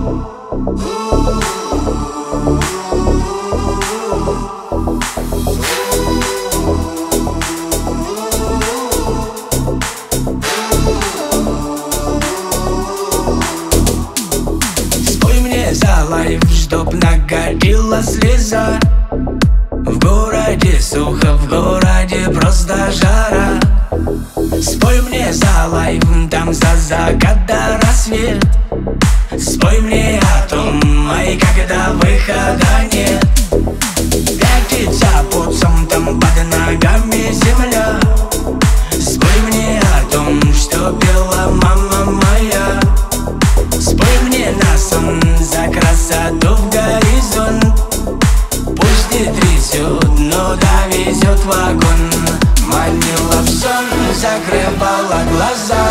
Спой мне за лайф, чтоб нагорела слеза. В городе сухо, в городе просто жара. Спой мне за лайф, там за закат до рассвет. Спой мне о том, ай, когда выхода нет. Пятится путцом, там под ногами земля. Спой мне о том, что пела мама моя. Спой мне на сон за красоту в горизонт. Пусть не трясет, но довезет вагон. Манила в сон, закрывала глаза.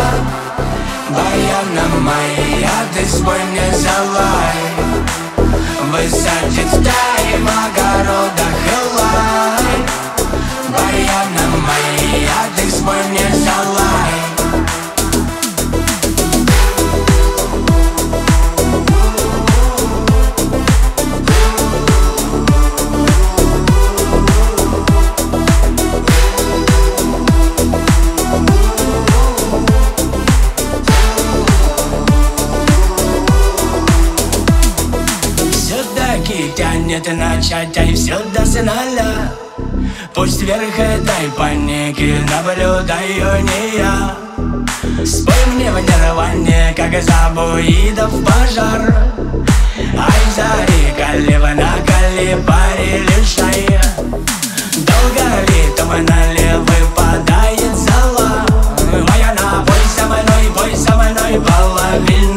Баяна моя, ты спой мне за лай. Высадит стаи в огородах элай. Баяна моя, ты спой мне за лай. Тянет начать, ай, все до финала. Пусть вверх этой паники наблюдаю не я. Спой мне в нирване, как забуидов пожар. Ай, зари, калива на калибаре лишая. Долго ли то налево выпадает зала. Моя на, пой со мной, половина.